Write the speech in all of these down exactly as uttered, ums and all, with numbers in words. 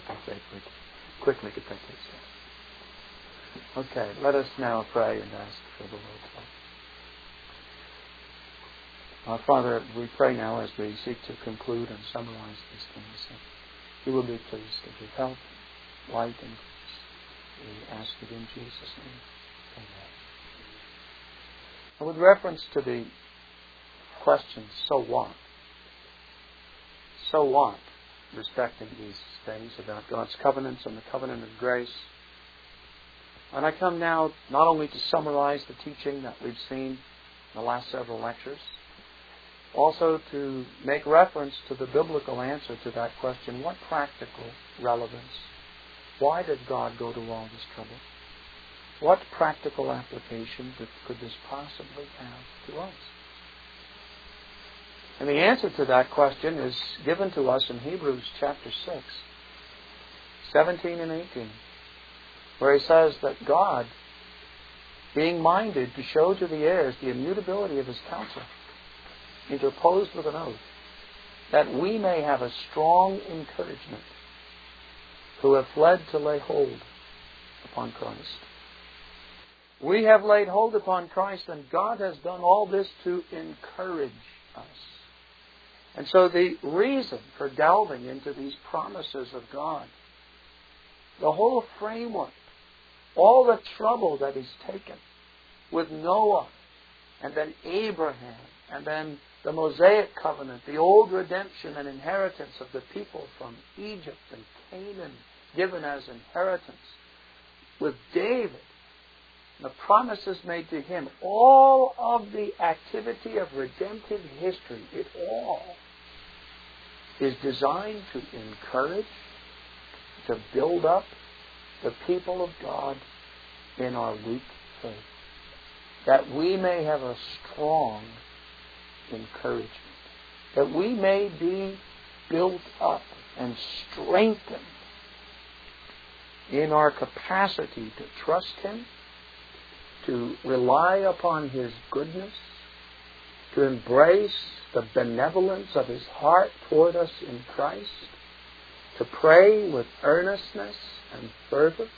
as they quickly get that case. Okay, let us now pray and ask for the Lord's help. Our Father, we pray now as we seek to conclude and summarize these things, that You will be pleased to give help, light, and grace. We ask it in Jesus' name. Amen. And with reference to the question, so what? So what? Respecting these things about God's covenants and the covenant of grace. And I come now not only to summarize the teaching that we've seen in the last several lectures, also to make reference to the biblical answer to that question, what practical relevance? Why did God go to all this trouble? What practical application could this possibly have to us? And the answer to that question is given to us in Hebrews chapter six, seventeen and eighteen, where he says that God, being minded to show to the heirs the immutability of His counsel, interposed with an oath, that we may have a strong encouragement, who have fled to lay hold upon Christ. We have laid hold upon Christ, and God has done all this to encourage us. And so the reason for delving into these promises of God, the whole framework, all the trouble that He's taken with Noah, and then Abraham, and then the Mosaic covenant, the old redemption and inheritance of the people from Egypt and Canaan given as inheritance, with David, the promises made to him, all of the activity of redemptive history, it all is designed to encourage, to build up the people of God in our weak faith, that we may have a strong encouragement, that we may be built up and strengthened in our capacity to trust Him, to rely upon His goodness, to embrace the benevolence of His heart toward us in Christ, to pray with earnestness and fervor,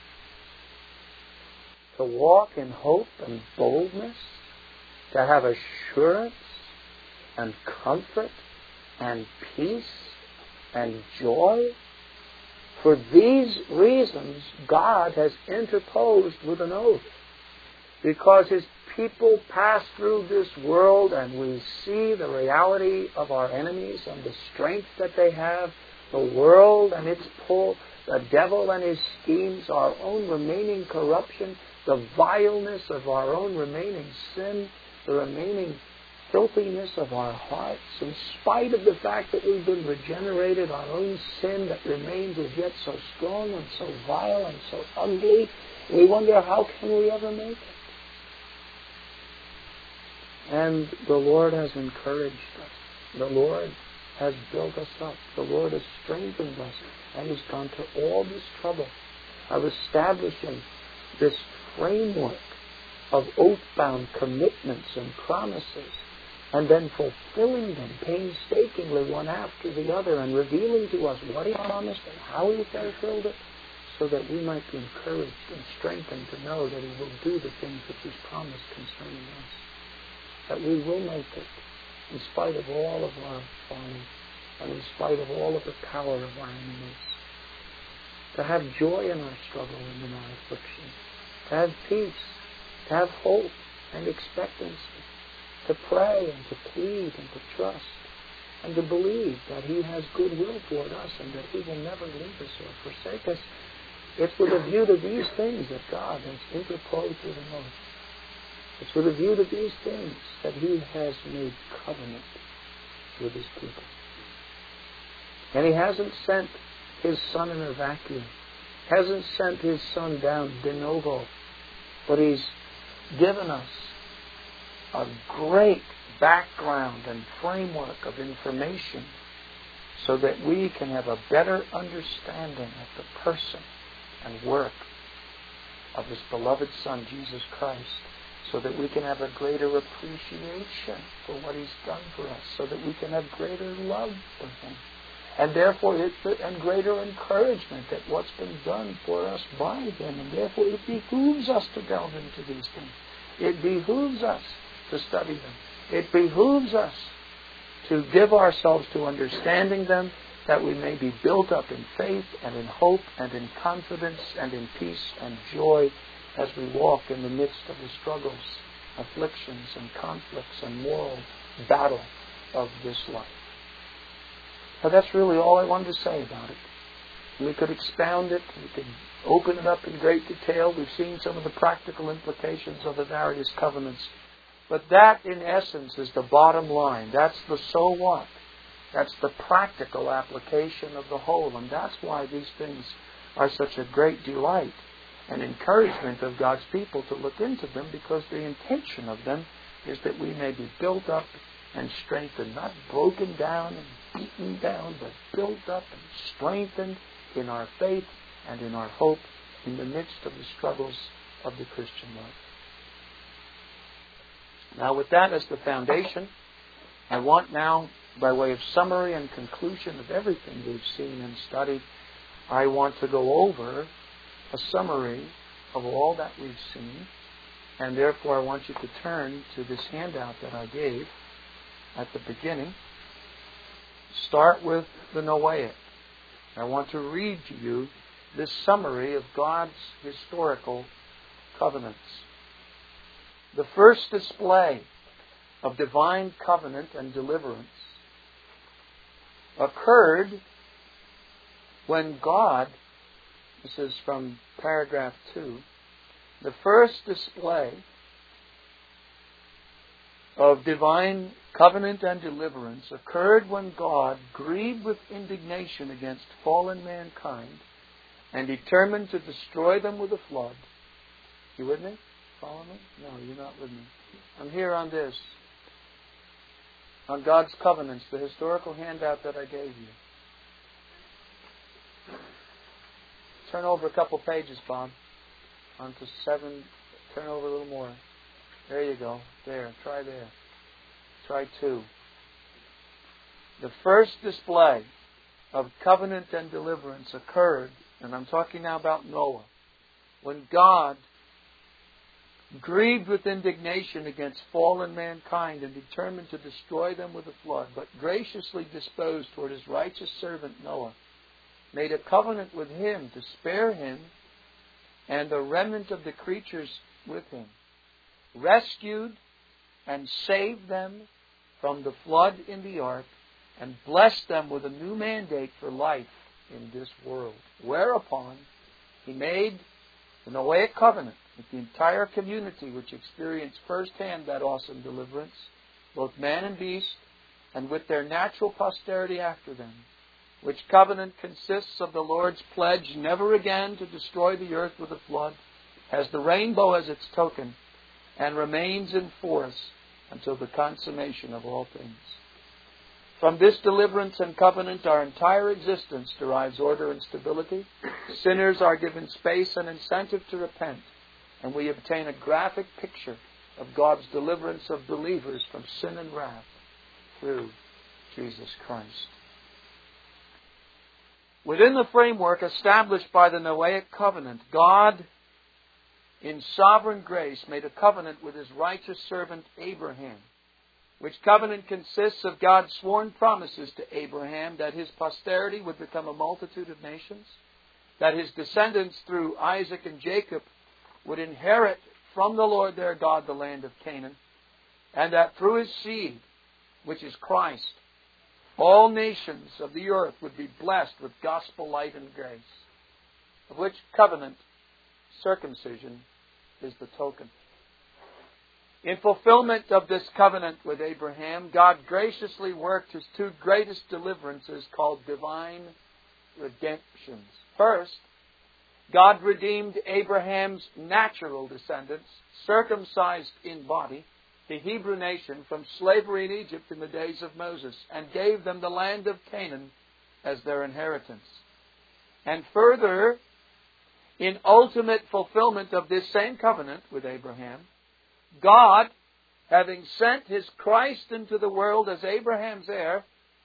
to walk in hope and boldness, to have assurance and comfort and peace and joy. For these reasons, God has interposed with an oath, because His people pass through this world and we see the reality of our enemies and the strength that they have, the world and its pull, the devil and his schemes, our own remaining corruption, the vileness of our own remaining sin, the remaining filthiness of our hearts, in spite of the fact that we've been regenerated, our own sin that remains as yet so strong and so vile and so ugly, we wonder, how can we ever make it? And the Lord has encouraged us. The Lord has built us up. The Lord has strengthened us. And He's gone to all this trouble of establishing this framework of oath-bound commitments and promises, and then fulfilling them painstakingly one after the other, and revealing to us what He promised and how He fulfilled it, so that we might be encouraged and strengthened to know that He will do the things which He's promised concerning us. That we will make it in spite of all of our folly and in spite of all of the power of our enemies. To have joy in our struggle and in our affliction. To have peace. To have hope and expectancy. To pray and to plead and to trust. And to believe that He has goodwill toward us and that He will never leave us or forsake us. It's with a view to these things that God has interposed with an oath. It's with a view to these things that He has made covenant with His people. And He hasn't sent His Son in a vacuum. Hasn't sent His Son down de novo. But He's given us a great background and framework of information so that we can have a better understanding of the person and work of His beloved Son, Jesus Christ, so that we can have a greater appreciation for what He's done for us, so that we can have greater love for Him, And therefore, it's and greater encouragement that what's been done for us by Him. And therefore, it behooves us to delve into these things. It behooves us to study them. It behooves us to give ourselves to understanding them, that we may be built up in faith and in hope and in confidence and in peace and joy as we walk in the midst of the struggles, afflictions and conflicts and moral battle of this life. Now that's really all I wanted to say about it. We could expound it, we could open it up in great detail. We've seen some of the practical implications of the various covenants. But that, in essence, is the bottom line. That's the so what. That's the practical application of the whole. And that's why these things are such a great delight and encouragement of God's people to look into them, because the intention of them is that we may be built up and strengthened, not broken down and beaten down, but built up and strengthened in our faith and in our hope in the midst of the struggles of the Christian life. Now, with that as the foundation, I want now, by way of summary and conclusion of everything we've seen and studied, I want to go over a summary of all that we've seen, and therefore I want you to turn to this handout that I gave at the beginning. Start with the Noahic. I want to read to you this summary of God's historical covenants. The first display of divine covenant and deliverance occurred when God, this is from paragraph two, the first display of divine covenant and deliverance occurred when God, grieved with indignation against fallen mankind and determined to destroy them with a flood. You with me? Follow me? No, you're not with me. I'm here on this. On God's covenants, the historical handout that I gave you. Turn over a couple pages, Bob. On to seven. Turn over a little more. There you go. There. Try there. Try two. The first display of covenant and deliverance occurred, and I'm talking now about Noah, when God, grieved with indignation against fallen mankind and determined to destroy them with a flood, but graciously disposed toward His righteous servant Noah, made a covenant with him to spare him and the remnant of the creatures with him, rescued and saved them from the flood in the ark, and blessed them with a new mandate for life in this world. Whereupon He made the Noahic covenant with the entire community, which experienced firsthand that awesome deliverance, both man and beast, and with their natural posterity after them, which covenant consists of the Lord's pledge never again to destroy the earth with a flood, has the rainbow as its token, and remains in force until the consummation of all things. From this deliverance and covenant, our entire existence derives order and stability. Sinners are given space and incentive to repent, and we obtain a graphic picture of God's deliverance of believers from sin and wrath through Jesus Christ. Within the framework established by the Noahic covenant, God, in sovereign grace, made a covenant with His righteous servant Abraham, which covenant consists of God's sworn promises to Abraham that his posterity would become a multitude of nations, that his descendants through Isaac and Jacob would inherit from the Lord their God the land of Canaan, and that through His seed, which is Christ, all nations of the earth would be blessed with gospel light and grace, of which covenant circumcision is the token. In fulfillment of this covenant with Abraham, God graciously worked His two greatest deliverances called divine redemptions. First, God redeemed Abraham's natural descendants, circumcised in body, the Hebrew nation, from slavery in Egypt in the days of Moses, and gave them the land of Canaan as their inheritance. And further, in ultimate fulfillment of this same covenant with Abraham, God, having sent His Christ into the world as Abraham's heir,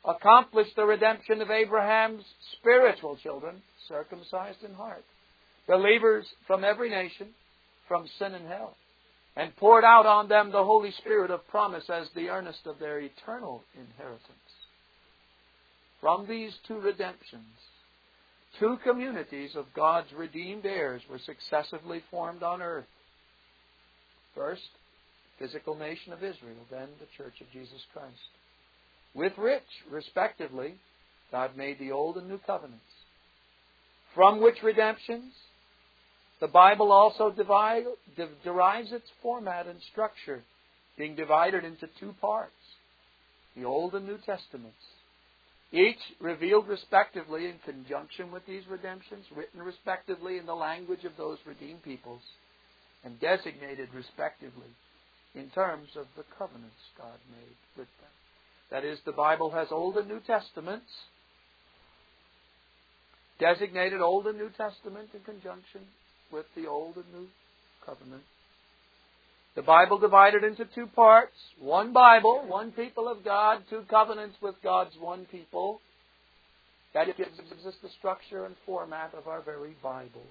accomplished the redemption of Abraham's spiritual children, circumcised in heart, believers from every nation, from sin and hell, and poured out on them the Holy Spirit of promise as the earnest of their eternal inheritance. From these two redemptions, two communities of God's redeemed heirs were successively formed on earth. First, physical nation of Israel, then the Church of Jesus Christ. With which, respectively, God made the old and new covenants. From which redemptions, the Bible also divide, de- derives its format and structure, being divided into two parts, the Old and New Testaments, each revealed respectively in conjunction with these redemptions, written respectively in the language of those redeemed peoples, and designated respectively in terms of the covenants God made with them. That is, the Bible has Old and New Testaments, designated Old and New Testament in conjunction with the Old and New Covenant. The Bible divided into two parts. One Bible, one people of God, two covenants with God's one people. That gives us the structure and format of our very Bibles.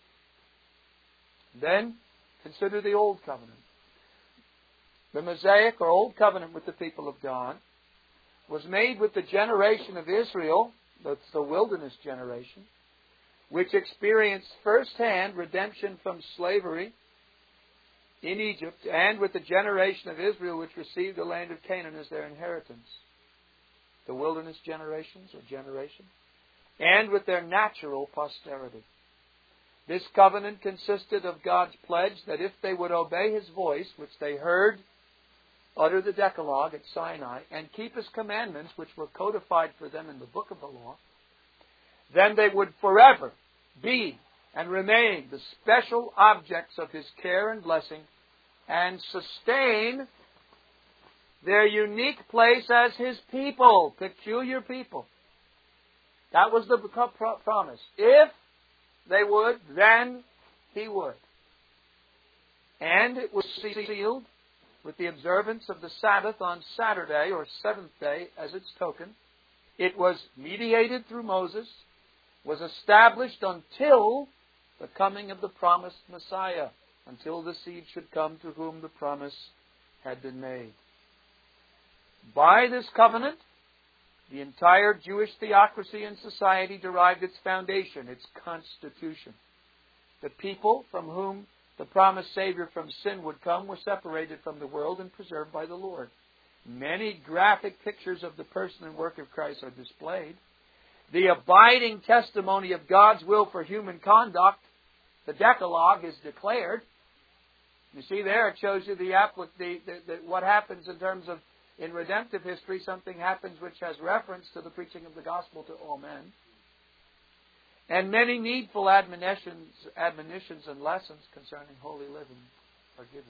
Then, consider the Old Covenant. The Mosaic or Old Covenant with the people of God was made with the generation of Israel, that's the wilderness generation, which experienced firsthand redemption from slavery in Egypt, and with the generation of Israel which received the land of Canaan as their inheritance. The wilderness generations or generation, and with their natural posterity. This covenant consisted of God's pledge that if they would obey His voice, which they heard utter the Decalogue at Sinai, and keep His commandments, which were codified for them in the book of the law, then they would forever be and remain the special objects of His care and blessing, and sustain their unique place as His people, peculiar people. That was the promise. If they would, then He would. And it was sealed with the observance of the Sabbath on Saturday or seventh day as its token. It was mediated through Moses, was established until the coming of the promised Messiah, until the seed should come to whom the promise had been made. By this covenant, the entire Jewish theocracy and society derived its foundation, its constitution. The people from whom the promised Savior from sin would come were separated from the world and preserved by the Lord. Many graphic pictures of the person and work of Christ are displayed. The abiding testimony of God's will for human conduct, the Decalogue, is declared. You see there, it shows you the, the, the, the what happens in terms of, in redemptive history, something happens which has reference to the preaching of the gospel to all men. And many needful admonitions, admonitions and lessons concerning holy living are given.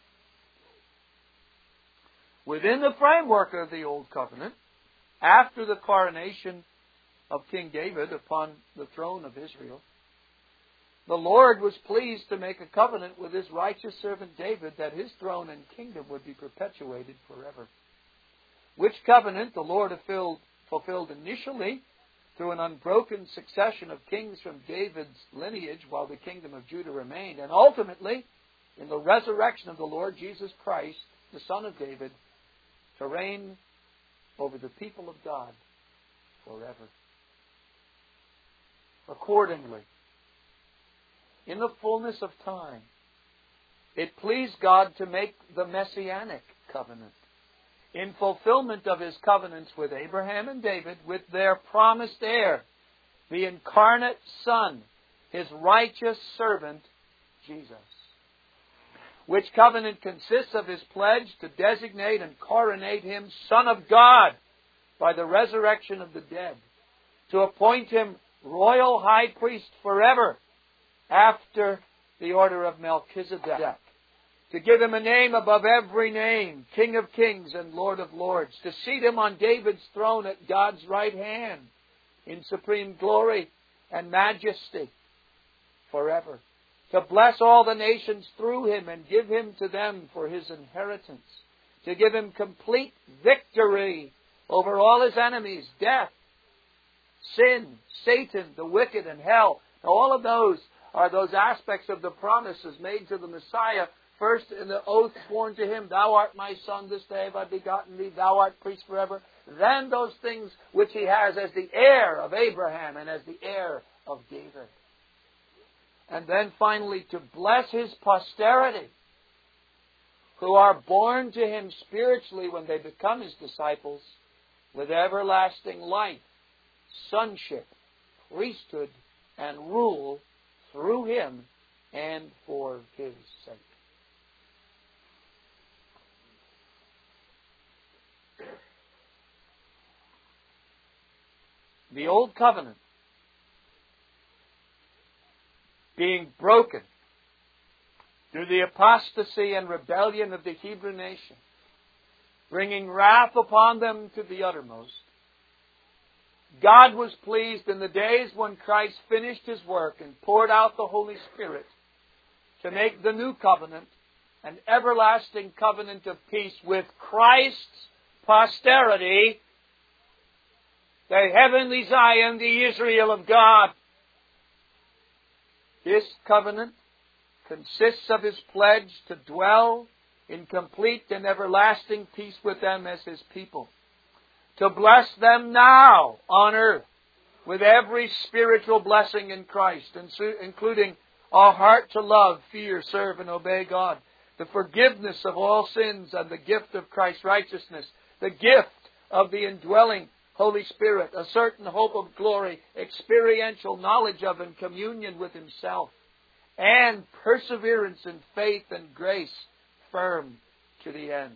Within the framework of the Old Covenant, after the coronation of King David upon the throne of Israel, the Lord was pleased to make a covenant with His righteous servant David that his throne and kingdom would be perpetuated forever. Which covenant the Lord fulfilled, fulfilled initially through an unbroken succession of kings from David's lineage while the kingdom of Judah remained, and ultimately in the resurrection of the Lord Jesus Christ, the Son of David, to reign over the people of God forever. Accordingly, in the fullness of time, it pleased God to make the Messianic covenant in fulfillment of His covenants with Abraham and David, with their promised heir, the incarnate Son, His righteous servant, Jesus. Which covenant consists of His pledge to designate and coronate Him Son of God by the resurrection of the dead, to appoint Him royal high priest forever after the order of Melchizedek, to give Him a name above every name, King of kings and Lord of lords, to seat Him on David's throne at God's right hand in supreme glory and majesty forever, to bless all the nations through Him and give Him to them for His inheritance, to give Him complete victory over all his enemies, death, sin, Satan, the wicked, and hell. Now, all of those are those aspects of the promises made to the Messiah. First, in the oath sworn to him, Thou art my son, this day have I begotten thee, Thou art priest forever. Then those things which he has as the heir of Abraham and as the heir of David. And then finally, to bless his posterity, who are born to him spiritually when they become his disciples, with everlasting life, sonship, priesthood, and rule through him and for his sake. The old covenant being broken through the apostasy and rebellion of the Hebrew nation, bringing wrath upon them to the uttermost, God was pleased in the days when Christ finished his work and poured out the Holy Spirit to make the new covenant an everlasting covenant of peace with Christ's posterity, the heavenly Zion, the Israel of God. This covenant consists of his pledge to dwell in complete and everlasting peace with them as his people, to bless them now on earth with every spiritual blessing in Christ, including a heart to love, fear, serve, and obey God, the forgiveness of all sins and the gift of Christ's righteousness, the gift of the indwelling Holy Spirit, a certain hope of glory, experiential knowledge of and communion with himself, and perseverance in faith and grace firm to the end.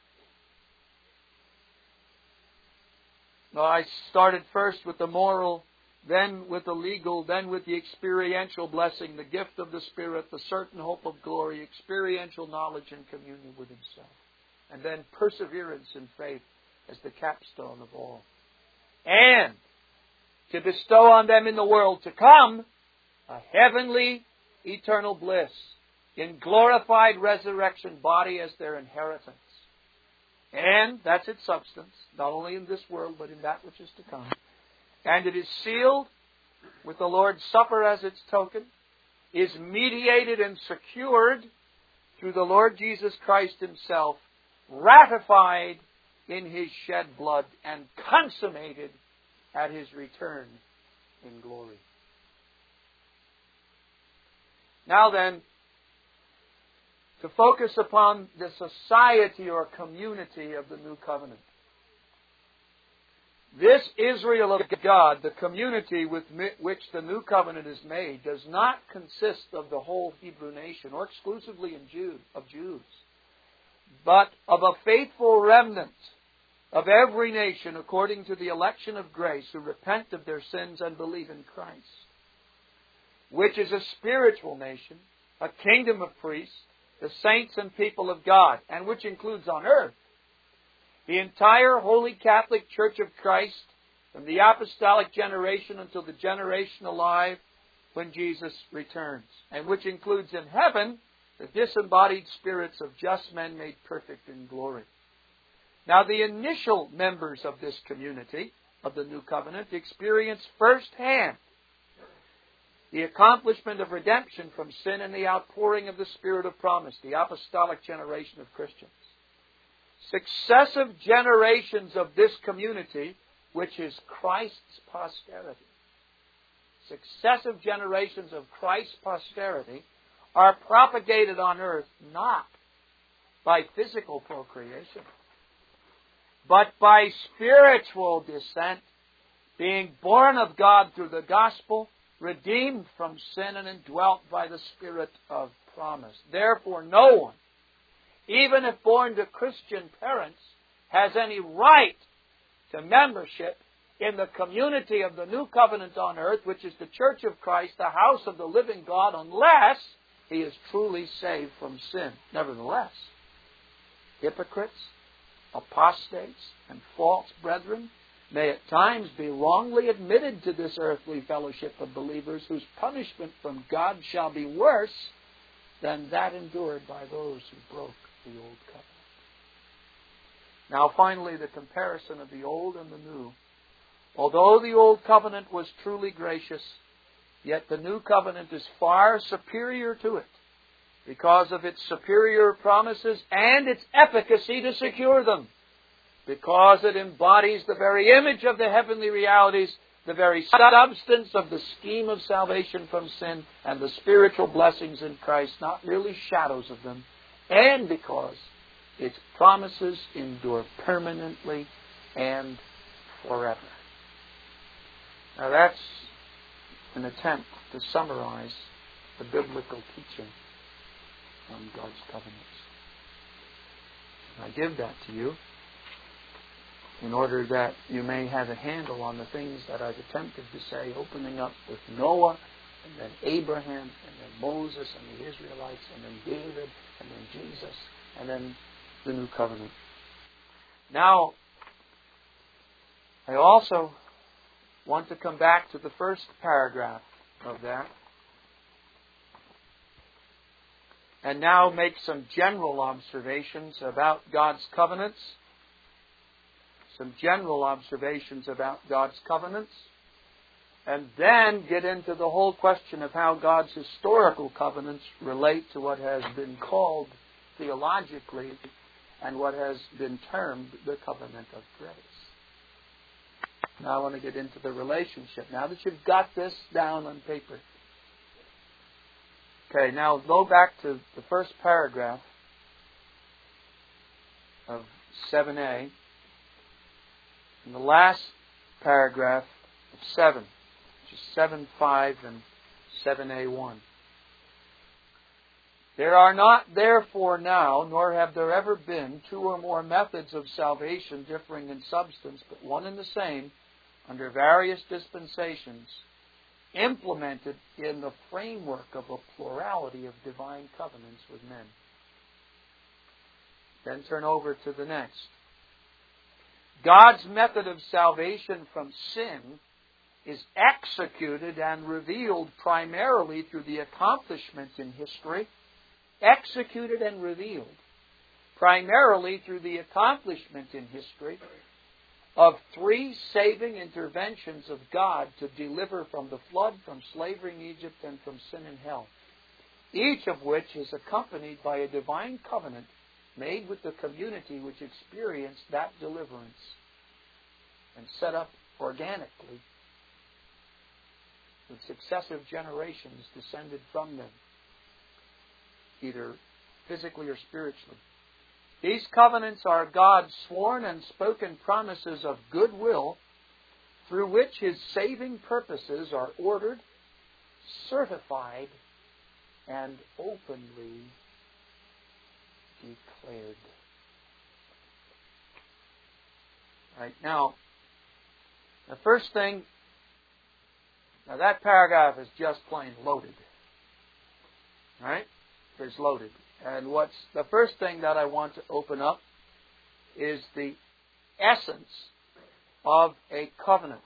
Now, I started first with the moral, then with the legal, then with the experiential blessing, the gift of the Spirit, the certain hope of glory, experiential knowledge and communion with himself, and then perseverance in faith as the capstone of all. And to bestow on them in the world to come a heavenly, eternal bliss in glorified resurrection body as their inheritance. And that's its substance, not only in this world, but in that which is to come. And it is sealed with the Lord's Supper as its token, is mediated and secured through the Lord Jesus Christ himself, ratified in his shed blood, and consummated at his return in glory. Now then, to focus upon the society or community of the new covenant. This Israel of God, the community with which the new covenant is made, does not consist of the whole Hebrew nation or exclusively in Jew, of Jews, but of a faithful remnant of every nation according to the election of grace who repent of their sins and believe in Christ, which is a spiritual nation, a kingdom of priests, the saints and people of God, and which includes on earth the entire Holy Catholic Church of Christ from the apostolic generation until the generation alive when Jesus returns, and which includes in heaven the disembodied spirits of just men made perfect in glory. Now, the initial members of this community of the New Covenant experience firsthand the accomplishment of redemption from sin and the outpouring of the Spirit of promise, the apostolic generation of Christians. Successive generations of this community, which is Christ's posterity, successive generations of Christ's posterity are propagated on earth not by physical procreation, but by spiritual descent, being born of God through the gospel, redeemed from sin and indwelt by the Spirit of promise. Therefore, no one, even if born to Christian parents, has any right to membership in the community of the new covenant on earth, which is the Church of Christ, the house of the living God, unless he is truly saved from sin. Nevertheless, hypocrites, apostates, and false brethren may at times be wrongly admitted to this earthly fellowship of believers, whose punishment from God shall be worse than that endured by those who broke the old covenant. Now finally, the comparison of the Old and the New. Although the Old Covenant was truly gracious, yet the New Covenant is far superior to it because of its superior promises and its efficacy to secure them. Because it embodies the very image of the heavenly realities, the very substance of the scheme of salvation from sin and the spiritual blessings in Christ, not merely shadows of them, and because its promises endure permanently and forever. Now that's an attempt to summarize the biblical teaching on God's covenants. I give that to you in order that you may have a handle on the things that I've attempted to say, opening up with Noah, and then Abraham, and then Moses, and the Israelites, and then David, and then Jesus, and then the New Covenant. Now, I also want to come back to the first paragraph of that, and now make some general observations about God's covenants. Some general observations about God's covenants, and then get into the whole question of how God's historical covenants relate to what has been called theologically and what has been termed the covenant of grace. Now I want to get into the relationship. Now that you've got this down on paper. Okay, now go back to the first paragraph of seven A. In the last paragraph of seven, which is seven five and seven A one. There are not therefore now, nor have there ever been, two or more methods of salvation differing in substance, but one and the same, under various dispensations, implemented in the framework of a plurality of divine covenants with men. Then turn over to the next. God's method of salvation from sin is executed and revealed primarily through the accomplishments in history, executed and revealed primarily through the accomplishment in history of three saving interventions of God to deliver from the flood, from slavery in Egypt, and from sin and hell, each of which is accompanied by a divine covenant made with the community which experienced that deliverance and set up organically with successive generations descended from them, either physically or spiritually. These covenants are God's sworn and spoken promises of goodwill through which His saving purposes are ordered, certified, and openly declared. Right, now, the first thing, now that paragraph is just plain loaded. Right? It's loaded. And what's the first thing that I want to open up is the essence of a covenant.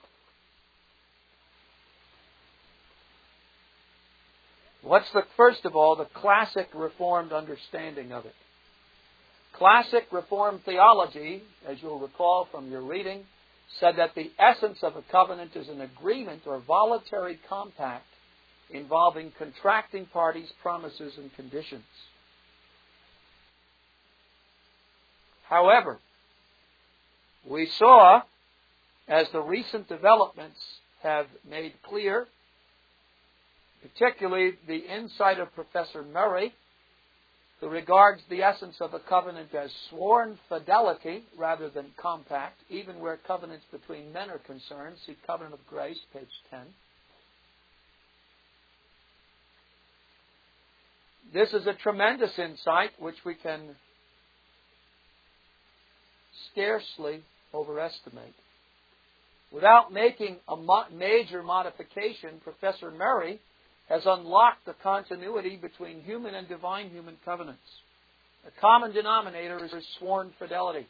What's the, first of all, the classic Reformed understanding of it? Classic Reformed theology, as you'll recall from your reading, said that the essence of a covenant is an agreement or voluntary compact involving contracting parties, promises, and conditions. However, we saw, as the recent developments have made clear, particularly the insight of Professor Murray, who regards the essence of a covenant as sworn fidelity rather than compact, even where covenants between men are concerned. See Covenant of Grace, page ten. This is a tremendous insight which we can scarcely overestimate. Without making a mo- major modification, Professor Murray has unlocked the continuity between human and divine human covenants. The common denominator is sworn fidelity.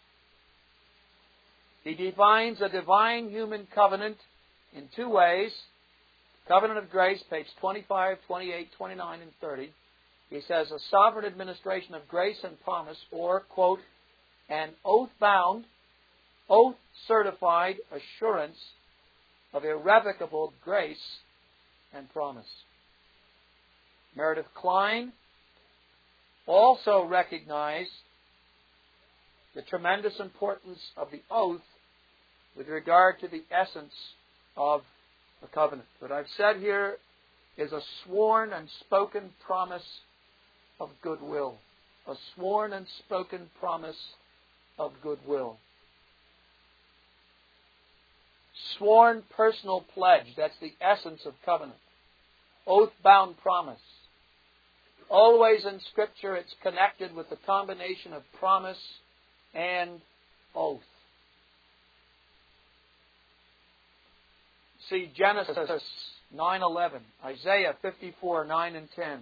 He defines a divine human covenant in two ways. Covenant of Grace, page twenty-five, twenty-eight, twenty-nine, and thirty. He says, a sovereign administration of grace and promise, or, quote, an oath-bound, oath-certified assurance of irrevocable grace and promise. Meredith Kline also recognized the tremendous importance of the oath with regard to the essence of a covenant. What I've said here is a sworn and spoken promise of goodwill. A sworn and spoken promise of goodwill. Sworn personal pledge, that's the essence of covenant. Oath-bound promise. Always in Scripture it's connected with the combination of promise and oath. See Genesis nine eleven, Isaiah fifty-four nine and ten,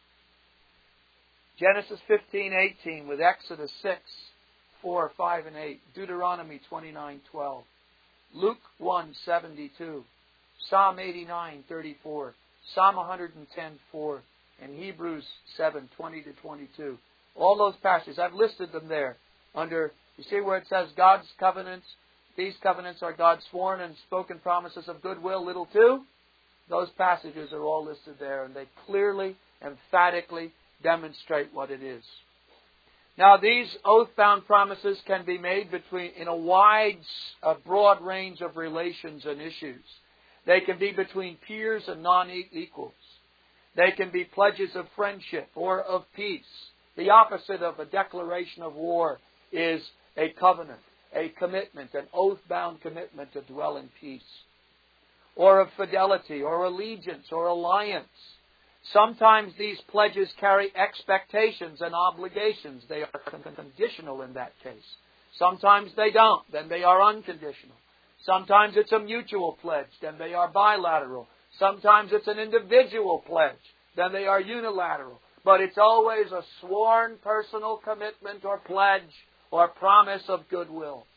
Genesis fifteen eighteen with Exodus six four, five, and eight, Deuteronomy twenty-nine twelve, Luke one seventy-two, Psalm eighty-nine thirty-four, Psalm one ten four, and Hebrews seven twenty to twenty-two. All those passages, I've listed them there under, you see where it says God's covenants? These covenants are God's sworn and spoken promises of goodwill, little two. Those passages are all listed there, and they clearly, emphatically demonstrate what it is. Now, these oath-bound promises can be made between in a wide, a broad range of relations and issues. They can be between peers and non-equals. They can be pledges of friendship or of peace. The opposite of a declaration of war is a covenant, a commitment, an oath-bound commitment to dwell in peace, or of fidelity, or allegiance, or alliance. Sometimes these pledges carry expectations and obligations. They are conditional in that case. Sometimes they don't, then they are unconditional. Sometimes it's a mutual pledge, then they are bilateral. Sometimes it's an individual pledge, then they are unilateral. But it's always a sworn personal commitment or pledge or promise of goodwill.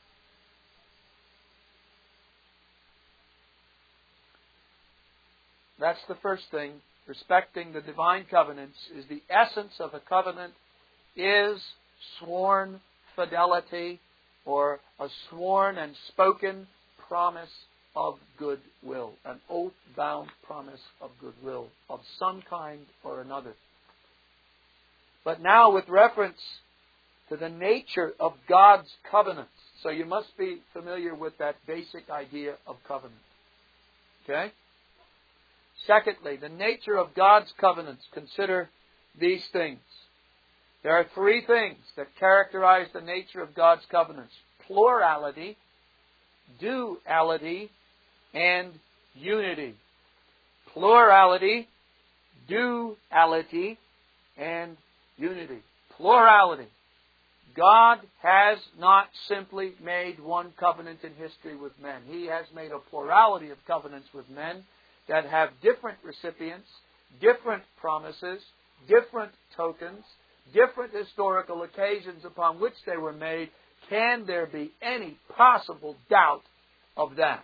That's the first thing. Respecting the divine covenants is the essence of a covenant is sworn fidelity or a sworn and spoken promise of goodwill, an oath-bound promise of goodwill of some kind or another. But now with reference to the nature of God's covenants, so you must be familiar with that basic idea of covenant. Okay? Secondly, the nature of God's covenants. Consider these things. There are three things that characterize the nature of God's covenants: plurality, duality, and unity. Plurality, duality, and unity. Plurality. God has not simply made one covenant in history with men. He has made a plurality of covenants with men that have different recipients, different promises, different tokens, different historical occasions upon which they were made. Can there be any possible doubt of that?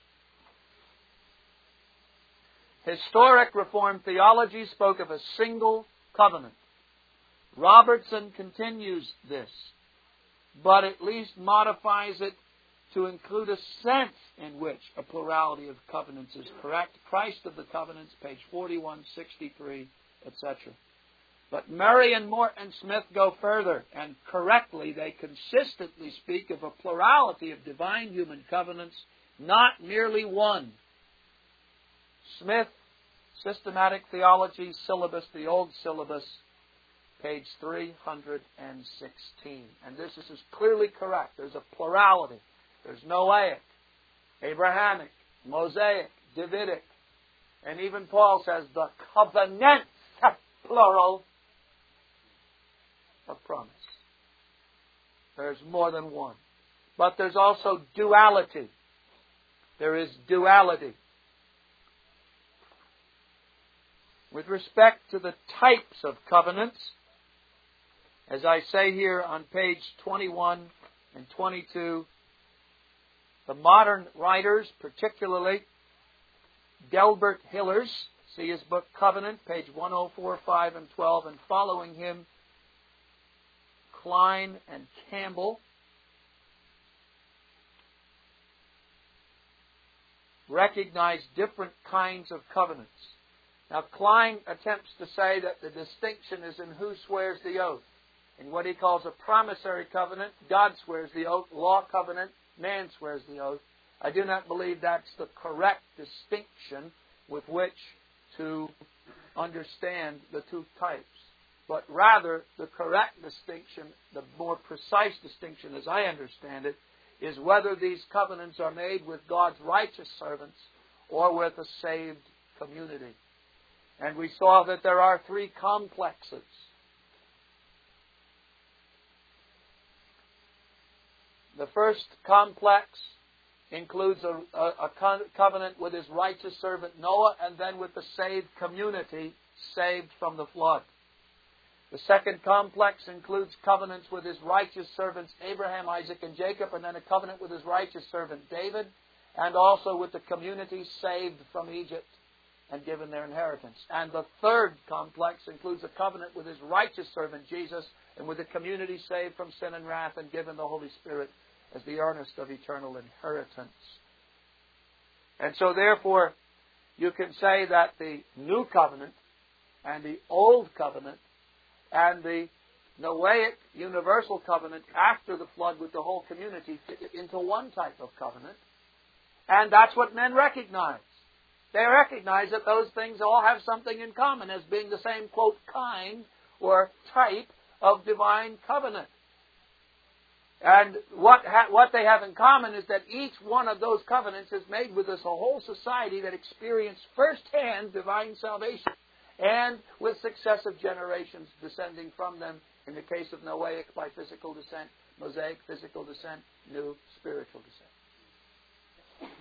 Historic Reformed theology spoke of a single covenant. Robertson continues this, but at least modifies it to include a sense in which a plurality of covenants is correct. Christ of the Covenants, page forty-one sixty-three, et cetera. But Murray and Morton Smith go further, and correctly they consistently speak of a plurality of divine human covenants, not merely one. Smith, Systematic Theology Syllabus, the old syllabus, page three hundred sixteen. And this is clearly correct. There's a plurality. There's Noahic, Abrahamic, Mosaic, Davidic. And even Paul says the covenants, plural, of promise. There's more than one. But there's also duality. There is duality. With respect to the types of covenants, as I say here on page twenty-one and twenty-two, the modern writers, particularly Delbert Hillers, see his book Covenant, page one oh four, five, and twelve, and following him, Kline and Campbell, recognize different kinds of covenants. Now, Klein attempts to say that the distinction is in who swears the oath. In what he calls a promissory covenant, God swears the oath. Law covenant, man swears the oath. I do not believe that's the correct distinction with which to understand the two types. But rather, the correct distinction, the more precise distinction as I understand it, is whether these covenants are made with God's righteous servants or with a saved community. And we saw that there are three complexes. The first complex includes a, a, a covenant with his righteous servant Noah, and then with the saved community saved from the flood. The second complex includes covenants with his righteous servants Abraham, Isaac, and Jacob, and then a covenant with his righteous servant David, and also with the community saved from Egypt and given their inheritance. And the third complex includes a covenant with his righteous servant Jesus, and with the community saved from sin and wrath and given the Holy Spirit as the earnest of eternal inheritance. And so therefore, you can say that the New Covenant and the Old Covenant and the Noahic universal covenant after the flood with the whole community fit into one type of covenant. And that's what men recognize. They recognize that those things all have something in common as being the same, quote, kind or type of divine covenant. And what ha- what they have in common is that each one of those covenants is made with this whole society that experienced firsthand divine salvation, and with successive generations descending from them, in the case of Noahic by physical descent, Mosaic physical descent, new spiritual descent.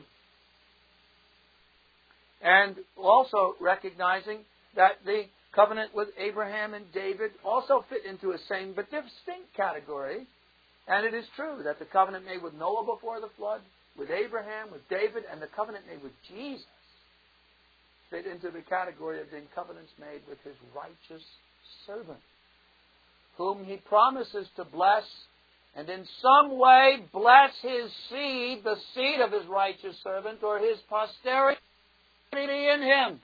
And also recognizing that the covenant with Abraham and David also fit into a same but distinct category. And it is true that the covenant made with Noah before the flood, with Abraham, with David, and the covenant made with Jesus fit into the category of being covenants made with his righteous servant, whom he promises to bless and in some way bless his seed, the seed of his righteous servant, or his posterity in him.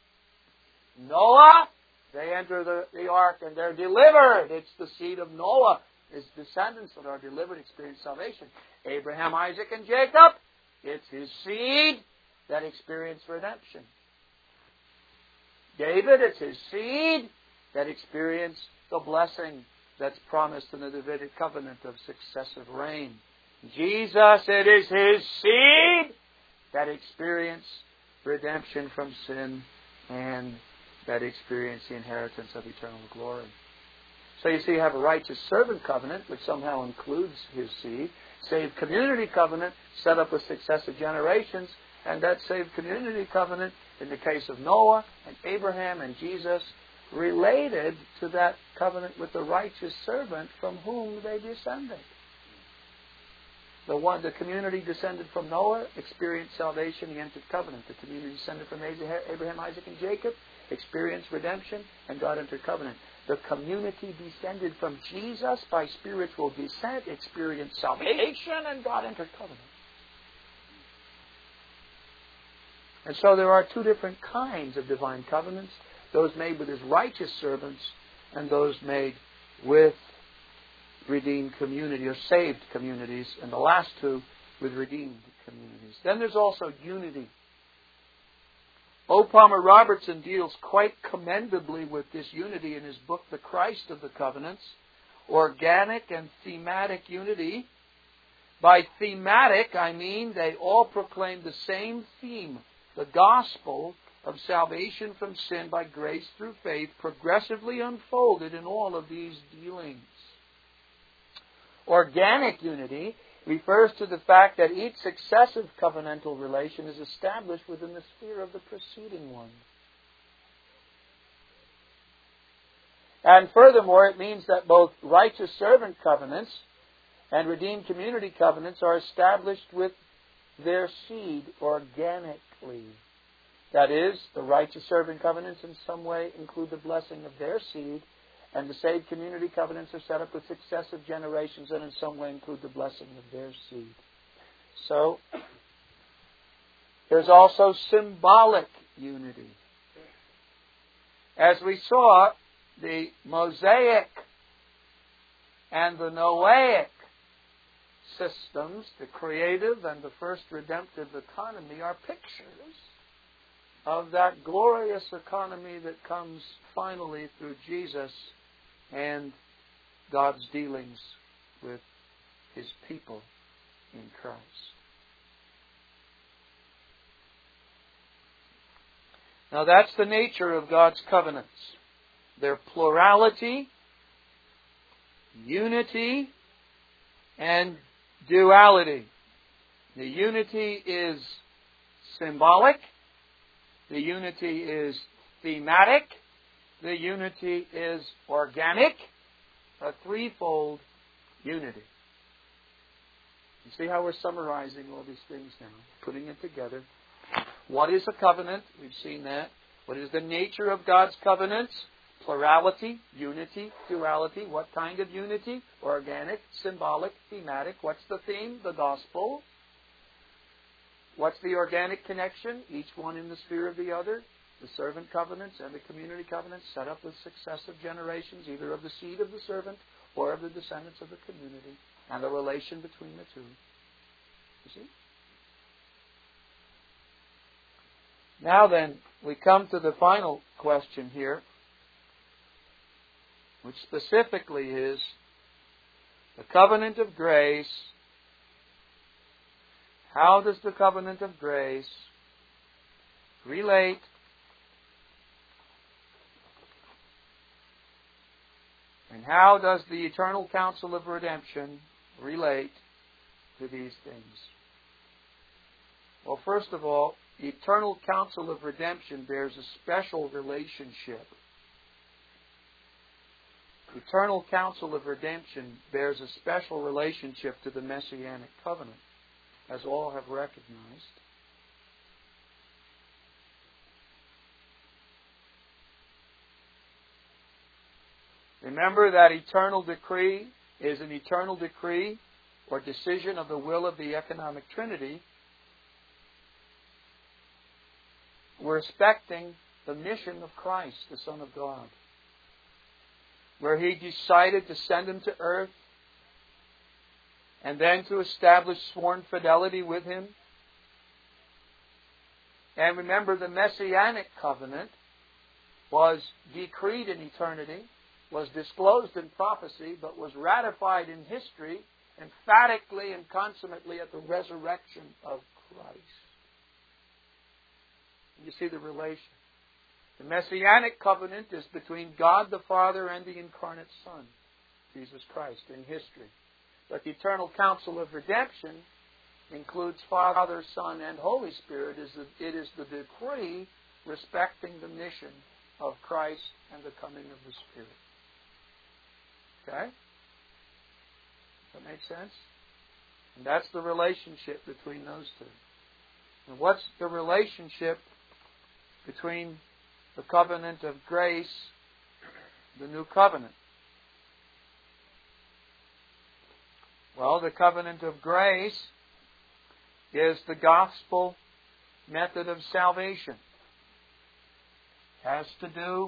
Noah, they enter the, the ark and they're delivered. It's the seed of Noah, his descendants that are delivered, experience salvation. Abraham, Isaac, and Jacob, it's his seed that experience redemption. David, it's his seed that experience the blessing that's promised in the Davidic covenant of successive reign. Jesus, it is his seed that experience redemption from sin and that experience the inheritance of eternal glory. So you see, you have a righteous servant covenant, which somehow includes his seed, saved community covenant set up with successive generations, and that saved community covenant, in the case of Noah and Abraham and Jesus, related to that covenant with the righteous servant from whom they descended. The one, the community descended from Noah, experienced salvation, he entered covenant. The community descended from Abraham, Isaac, and Jacob, experienced redemption, and God entered covenant. The community descended from Jesus by spiritual descent, experienced salvation, and God entered covenant. And so there are two different kinds of divine covenants, those made with his righteous servants and those made with redeemed community or saved communities, and the last two with redeemed communities. Then there's also unity. O. Palmer Robertson deals quite commendably with this unity in his book, The Christ of the Covenants, Organic and Thematic Unity. By thematic, I mean they all proclaim the same theme, the gospel of salvation from sin by grace through faith, progressively unfolded in all of these dealings. Organic unity refers to the fact that each successive covenantal relation is established within the sphere of the preceding one. And furthermore, it means that both righteous servant covenants and redeemed community covenants are established with their seed organically. That is, the righteous servant covenants in some way include the blessing of their seed, and the saved community covenants are set up with successive generations and in some way include the blessing of their seed. So, There's also symbolic unity. As we saw, the Mosaic and the Noahic systems, the creative and the first redemptive economy, are pictures of that glorious economy that comes finally through Jesus and God's dealings with His people in Christ. Now that's the nature of God's covenants. Their plurality, unity, and duality. The unity is symbolic. The unity is thematic. The unity is organic. A threefold unity. You see how we're summarizing all these things now, putting it together. What is a covenant? We've seen that. What is the nature of God's covenants? Plurality, unity, duality. What kind of unity? Organic, symbolic, thematic. What's the theme? The gospel. What's the organic connection? Each one in the sphere of the other. The servant covenants and the community covenants set up with successive generations, either of the seed of the servant or of the descendants of the community, and the relation between the two. You see? Now then, we come to the final question here, which specifically is the covenant of grace. How does the covenant of grace relate and how does the eternal counsel of redemption relate to these things? Well, first of all, the eternal counsel of redemption bears a special relationship. The eternal counsel of redemption bears a special relationship to the Messianic covenant, as all have recognized. Remember that eternal decree is an eternal decree or decision of the will of the economic Trinity, respecting the mission of Christ, the Son of God, where He decided to send Him to earth and then to establish sworn fidelity with Him. And remember, the Messianic covenant was decreed in eternity, was disclosed in prophecy, but was ratified in history emphatically and consummately at the resurrection of Christ. You see the relation. The Messianic covenant is between God the Father and the incarnate Son, Jesus Christ, in history. But the eternal counsel of redemption includes Father, Son, and Holy Spirit. It is the decree respecting the mission of Christ and the coming of the Spirit. Okay? Does that make sense? And that's the relationship between those two. And what's the relationship between the covenant of grace, the new covenant? Well, the covenant of grace is the gospel method of salvation. It has to do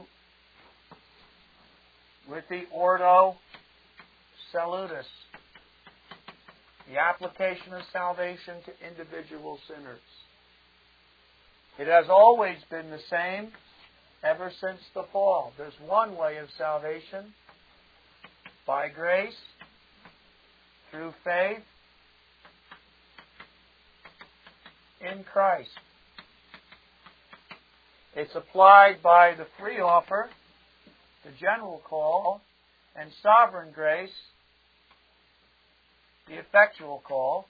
with the Ordo Salutis, the application of salvation to individual sinners. It has always been the same ever since the fall. There's one way of salvation, by grace, through faith in Christ. It's applied by the free offer, the general call, and sovereign grace, the effectual call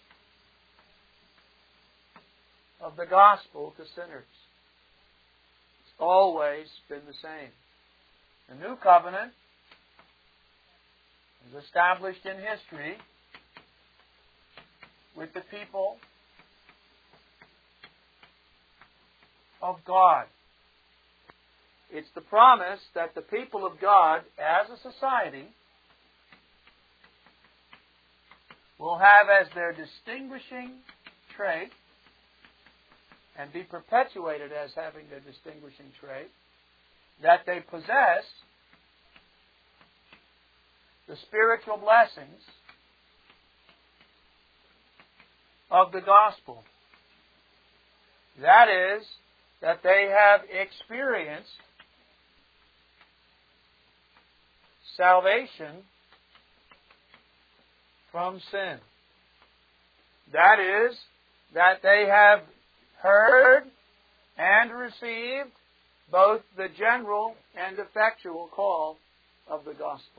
of the gospel to sinners. It's always been the same. The new covenant is established in history with the people of God. It's the promise that the people of God, as a society, will have as their distinguishing trait and be perpetuated as having the distinguishing trait that they possess the spiritual blessings of the gospel. That is, that they have experienced salvation from sin. That is, that they have heard and received both the general and effectual call of the gospel.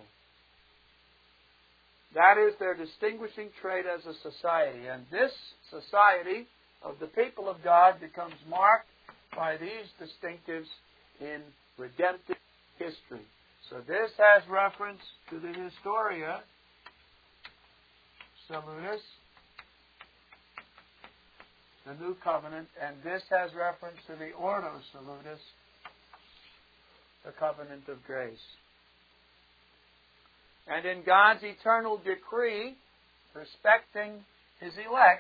That is their distinguishing trait as a society. And this society of the people of God becomes marked by these distinctives in redemptive history. So this has reference to the Historia Salutis, the New Covenant, and this has reference to the Ordo Salutis, the Covenant of Grace. And in God's eternal decree respecting His elect,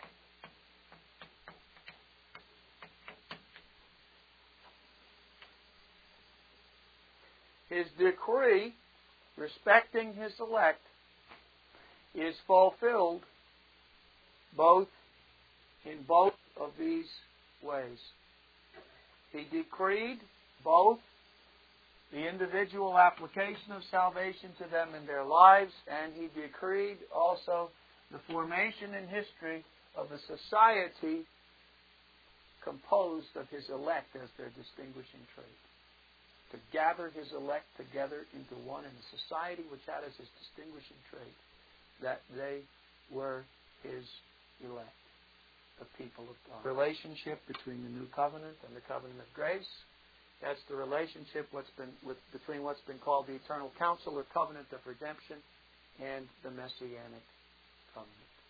His decree respecting His elect is fulfilled both in both of these ways. He decreed both the individual application of salvation to them in their lives, and He decreed also the formation in history of a society composed of His elect as their distinguishing trait. To gather His elect together into one in a society which had as its distinguishing trait that they were His elect, the people of God. Relationship between the New Covenant and the Covenant of Grace. That's the relationship what's been with, between what's been called the Eternal Counsel or Covenant of Redemption and the Messianic Covenant.